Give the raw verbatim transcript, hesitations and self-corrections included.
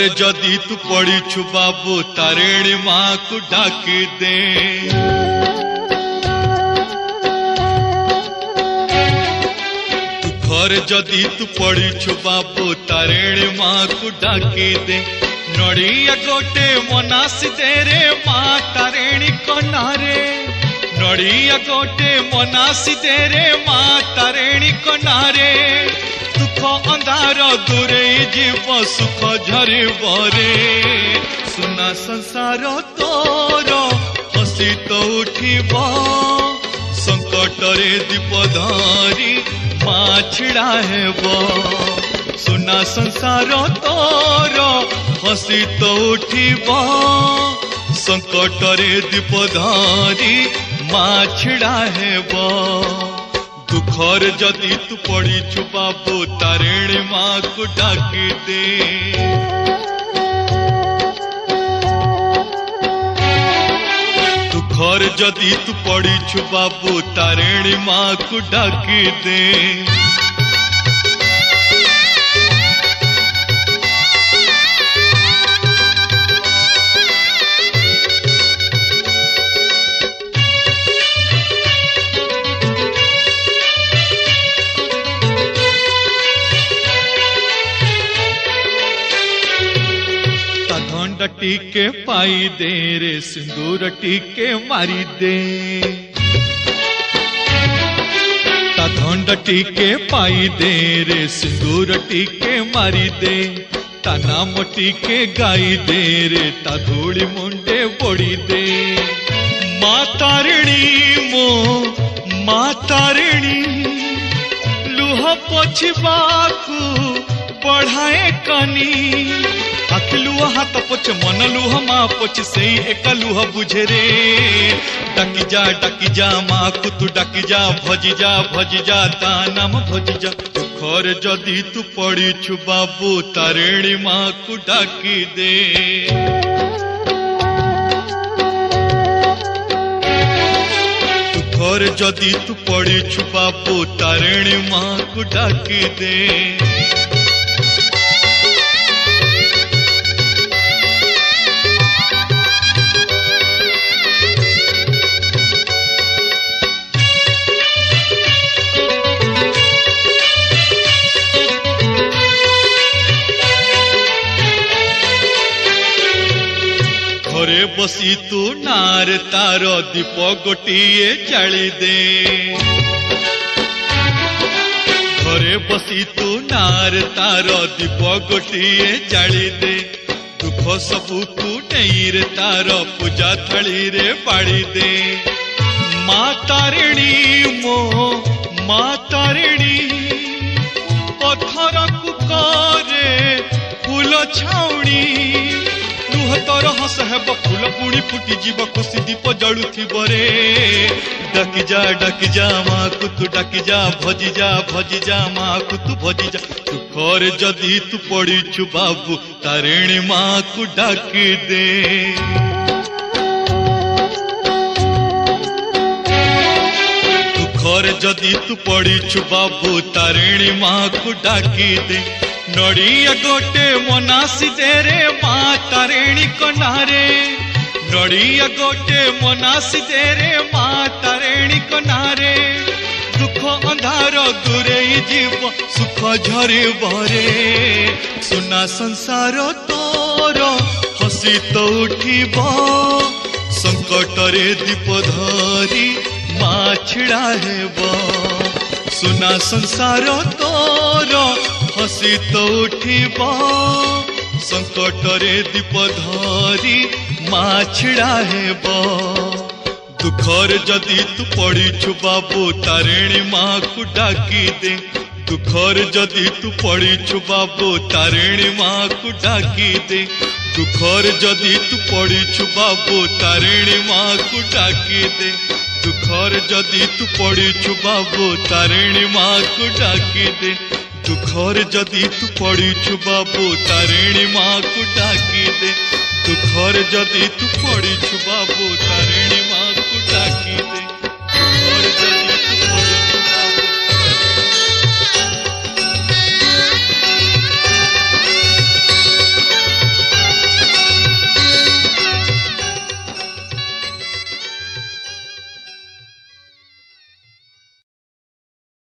दुखरे जदि तू पड़ीछु बाबू तारिणी माँ को डाकी दे। दुखरे जदि तू पड़ीछु बाबू तारिणी माँ को डाकी दे। नड़िया गोटे मनासी दे रे माँ तारिणी कनारे। नड़िया गोटे मनासी दे रे माँ तारिणी कनारे। दुख अंधार दूरे जीव सुख झरिब रे। सुना संसार तोर हसी तो उठिब। संकट रे दीप धरी माँ छिड़ा हेब। सुना संसार तोर हसी तो उठिब। संकट रे दीप धरी माँ छिड़ा हेब। दुखर जदि तू पड़ीछु बाबू तारिणी माँ को डाकी दे। दुखर जदि तू पड़ीछु बाबू तारिणी माँ को डाकी दे। टीके पाई दे रे सिंदूर टीके मारी दे। ता धंड टीके पाई दे रे सिंदूर टीके मारी दे। ता नाम टीके गाई दे रे ता धूली मुंडे बोड़ी दे। माँ तारिणी मो माँ तारिणी लुह पोछिबाकू बढ़ाए कनी। आखि लुह हाथ पोछ मन लुह माँ पोछ से एक लुह बुझे रे। डाकी जा डाकी जा माँ को तू डाकी जा भजी जा भजी जा ता नाम भजी जा। दुखर जदि तू पड़ीछु बाबू तारिणी माँ को डाकी दे। दुखर जदि तू पड़ीछु बाबू तारिणी माँ को डाकी दे। घरे बसी तू नार तार दीप गोटिए जाली दे। घरे बसी तू नार तार दीप गोटिए जाली दे। दुख सबू को नहीं तार पूजा थाली रे बाड़ी दे। माँ तारिणी मो माँ तारिणी पत्थर कुकरे फूल छाउणी। लुह तोर हस हेब फूल पुणी फुटी जीव खुशी दीप जलुथिब रे। डाकी जा डाकी जा माँ को तू डाकी जा भजी जा भजी जा माँ को तू भजी जा। दुखर जदि तू पड़ीछु बाबू तारिणी माँ को डाकी दे। दुखर जदि तू पड़ीछु बाबू तारिणी माँ को डाकी दे। नड़िया गोटे मनासी दे रे माँ तारिणी कनारे। नड़िया गोटे मनासी दे रे माँ तारिणी कनारे। दुख अंधार दूरे जीव सुख झरिब रे। सुना संसार तोर हसी तो उठिब। संकट रे दीप धरी माँ छिड़ा हेब। सुना संसार तोर हसी तो उठिब। संकट रे दीप धरी माँ छिड़ा हेब। दुखर जदि तू पड़ीछु बाबू तारिणी माँ को डाकी दे। दुखर जदि तू पड़ीछु बाबू तारिणी माँ को डाकी दे। दुखर जदि तू पड़ीछु बाबू तारिणी माँ को डाकी दे। दुखर जदि तू पड़ीछु बाबू तारिणी माँ को डाकी दे। दुखर जदि तू पड़ीछु बाबू तारिणी माँ को डाकी दे। दुखर जदि तू पड़ीछु बाबू तारिणी माँ को डाकी दे। दुखर जदि